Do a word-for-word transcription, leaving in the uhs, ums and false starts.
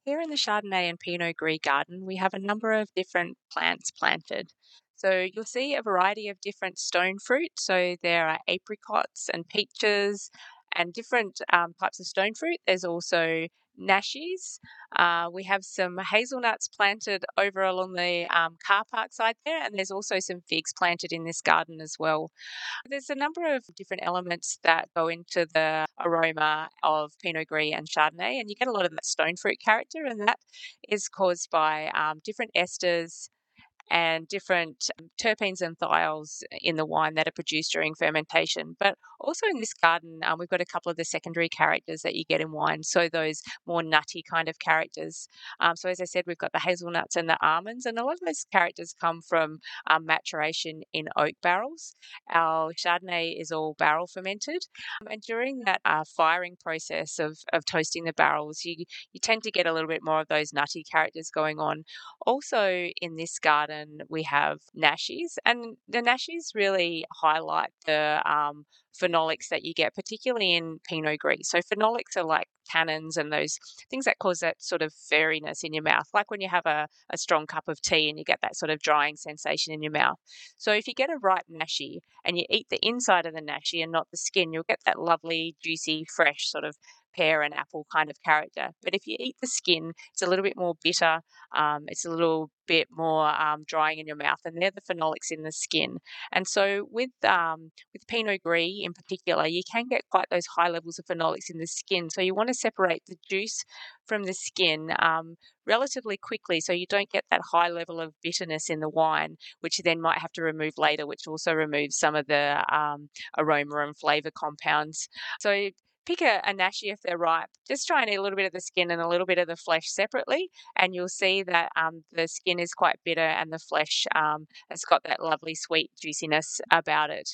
Here in the Chardonnay and Pinot Gris garden, we have a number of different plants planted. So you'll see a variety of different stone fruit. So there are apricots and peaches and different um, types of stone fruit. There's also nashies. Uh, we have some hazelnuts planted over along the um, car park side there, and there's also some figs planted in this garden as well. There's a number of different elements that go into the aroma of Pinot Gris and Chardonnay, and you get a lot of that stone fruit character, and that is caused by um, different esters and different um, terpenes and thiols in the wine that are produced during fermentation. But also in this garden, um, we've got a couple of the secondary characters that you get in wine. So those more nutty kind of characters. Um, so as I said, we've got the hazelnuts and the almonds, and a lot of those characters come from um, maturation in oak barrels. Our Chardonnay is all barrel fermented, um, and during that uh, firing process of of toasting the barrels, you you tend to get a little bit more of those nutty characters going on. Also, in this garden, we have nashies, and the nashies really highlight the um, phenolics that you get, particularly in Pinot Gris. So, phenolics are like tannins and those things that cause that sort of furriness in your mouth, like when you have a, a strong cup of tea and you get that sort of drying sensation in your mouth. So, if you get a ripe nashi and you eat the inside of the nashi and not the skin, you'll get that lovely, juicy, fresh sort of pear and apple kind of character. But if you eat the skin, it's a little bit more bitter, um, it's a little bit more um, drying in your mouth, and they're the phenolics in the skin. And so with um, with Pinot Gris in particular, you can get quite those high levels of phenolics in the skin. So you want to separate the juice from the skin um, relatively quickly, so you don't get that high level of bitterness in the wine, which you then might have to remove later, which also removes some of the um, aroma and flavor compounds. So pick a, a nashi if they're ripe. Just try and eat a little bit of the skin and a little bit of the flesh separately, and you'll see that um, the skin is quite bitter and the flesh um, has got that lovely sweet juiciness about it.